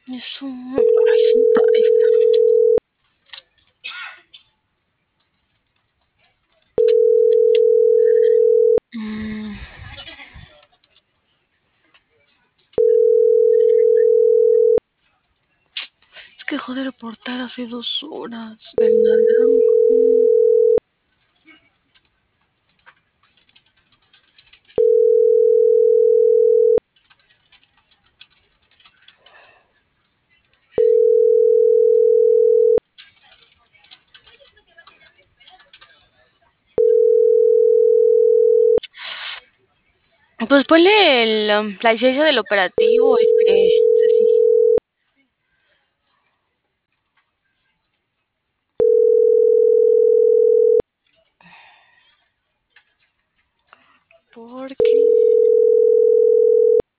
Es un... Ay, es un Taifa. Mm, es que dejó de reportar hace 2 horas del naranjo. Pues ponle la licencia del operativo, Ceci. ¿Por qué?